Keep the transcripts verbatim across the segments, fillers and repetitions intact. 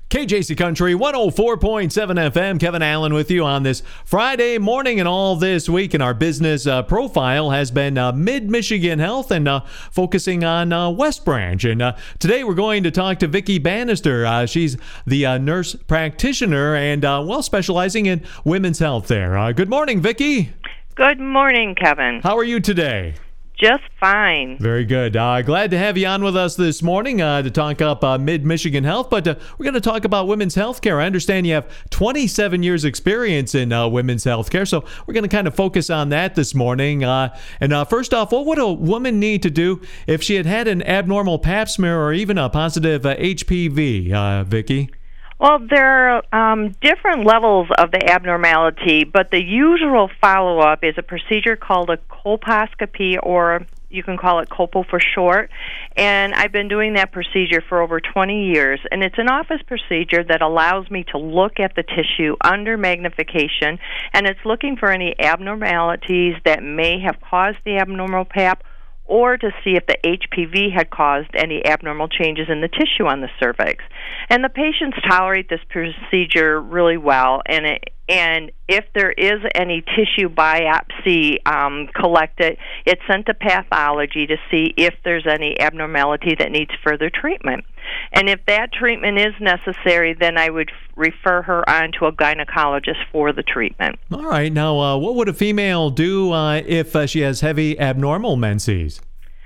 K J C Country one oh four point seven F M. Kevin Allen with you on this Friday morning and all this week. And our business uh, profile has been uh, Mid-Michigan Health and uh, focusing on uh, West Branch. And uh, today we're going to talk to Vicki Bannister. Uh, she's the uh, nurse practitioner and, uh, well, specializing in women's health there. Uh, good morning, Vicki. Good morning, Kevin. How are you today? Just fine. Very good. Uh, glad to have you on with us this morning uh, to talk up uh, Mid-Michigan Health, but uh, we're going to talk about women's health care. I understand you have twenty-seven years experience in uh, women's health care, so we're going to kind of focus on that this morning. Uh, and uh, first off, what would a woman need to do if she had had an abnormal pap smear or even a positive uh, H P V, uh, Vicki? Well, there are um, different levels of the abnormality, but the usual follow-up is a procedure called a colposcopy, or you can call it colpo for short. And I've been doing that procedure for over twenty years. And it's an office procedure that allows me to look at the tissue under magnification, and it's looking for any abnormalities that may have caused the abnormal pap, or to see if the H P V had caused any abnormal changes in the tissue on the cervix. And the patients tolerate this procedure really well, and it, and if there is any tissue biopsy um, collected, it's sent to pathology to see if there's any abnormality that needs further treatment. And if that treatment is necessary, then I would refer her on to a gynecologist for the treatment. All right. Now, uh, what would a female do uh, if uh, she has heavy abnormal menses?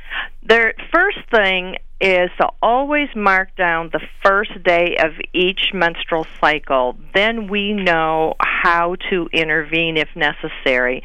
The first thing is to always mark down the first day of each menstrual cycle. Then we know how to intervene if necessary.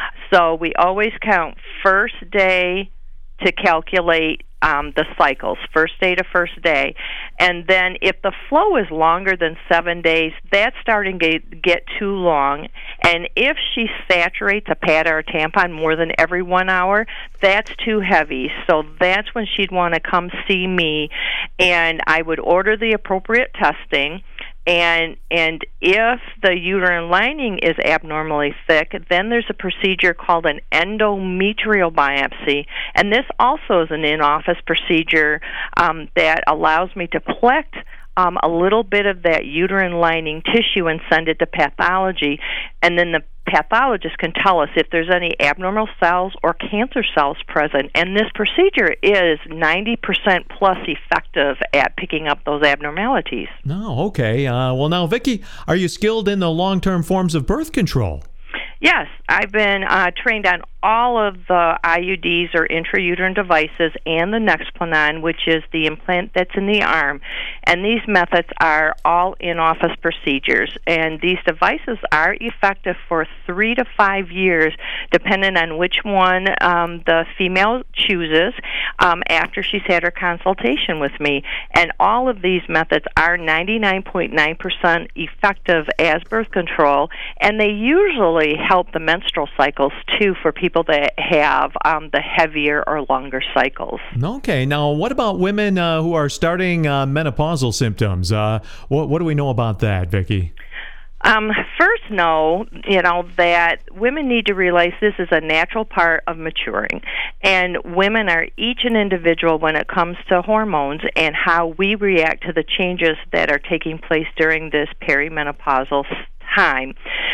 So we always count first day to calculate um, the cycles, first day to first day. And then if the flow is longer than seven days, that's starting to get too long. And if she saturates a pad or a tampon more than every one hour, that's too heavy. So that's when she'd want to come see me, and I would order the appropriate testing. And and if the uterine lining is abnormally thick, then there's a procedure called an endometrial biopsy. And this also is an in-office procedure um, that allows me to collect um, a little bit of that uterine lining tissue and send it to pathology. And then the pathologist can tell us if there's any abnormal cells or cancer cells present. And this procedure is ninety percent plus effective at picking up those abnormalities. No, okay. Uh, well, now, Vicki, are you skilled in the long-term forms of birth control? Yes, I've been uh, trained on all of the I U Ds or intrauterine devices and the Nexplanon, which is the implant that's in the arm. And these methods are all in-office procedures. And these devices are effective for three to five years, depending on which one um, the female chooses um, after she's had her consultation with me. And all of these methods are ninety-nine point nine percent effective as birth control, and they usually help the menstrual cycles, too, for people that have um, the heavier or longer cycles. Okay. Now, what about women uh, who are starting uh, menopausal symptoms? Uh, what, what do we know about that, Vicki? Um, first, know, you know, that women need to realize this is a natural part of maturing. And women are each an individual when it comes to hormones and how we react to the changes that are taking place during this perimenopausal time.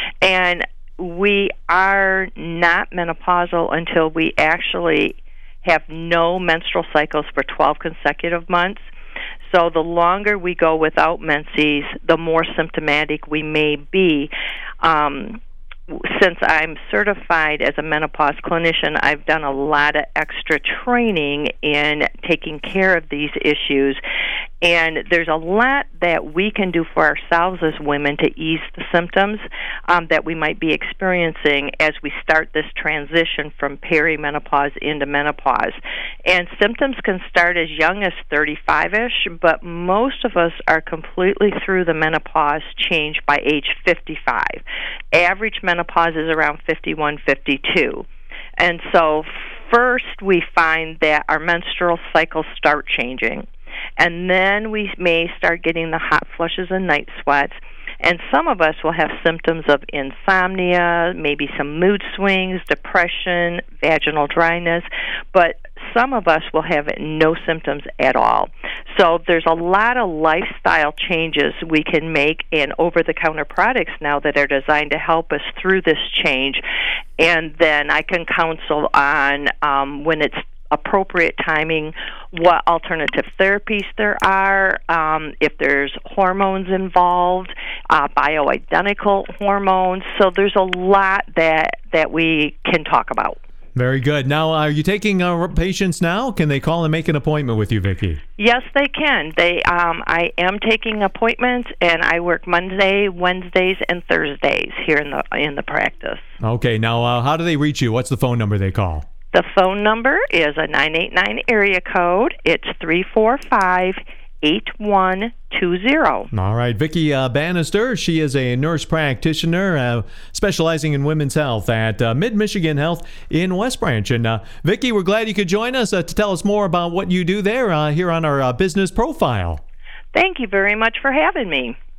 And we are not menopausal until we actually have no menstrual cycles for twelve consecutive months. So the longer we go without menses, the more symptomatic we may be. Um, since I'm certified as a menopause clinician, I've done a lot of extra training in taking care of these issues. And there's a lot that we can do for ourselves as women to ease the symptoms um, that we might be experiencing as we start this transition from perimenopause into menopause. And symptoms can start as young as thirty-five-ish, but most of us are completely through the menopause change by age fifty-five. Average menopause is around fifty-one, fifty-two. And so first we find that our menstrual cycles start changing. And then we may start getting the hot flushes and night sweats. And some of us will have symptoms of insomnia, maybe some mood swings, depression, vaginal dryness, but some of us will have no symptoms at all. So there's a lot of lifestyle changes we can make in over-the-counter products now that are designed to help us through this change. And then I can counsel on um, when it's appropriate timing, what alternative therapies there are, um, if there's hormones involved, uh, bioidentical hormones. So there's a lot that, that we can talk about. Very good. Now, are you taking uh, patients now? Can they call and make an appointment with you, Vicki? Yes, they can. They, um, I am taking appointments, and I work Monday, Wednesdays, and Thursdays here in the in the practice. Okay. Now, uh, how do they reach you? What's the phone number they call? The phone number is a nine eight nine area code. It's three four five, eight one two zero. All right. Vicki uh, Bannister, she is a nurse practitioner uh, specializing in women's health at uh, Mid-Michigan Health in West Branch. And uh, Vicki, we're glad you could join us uh, to tell us more about what you do there uh, here on our uh, business profile. Thank you very much for having me.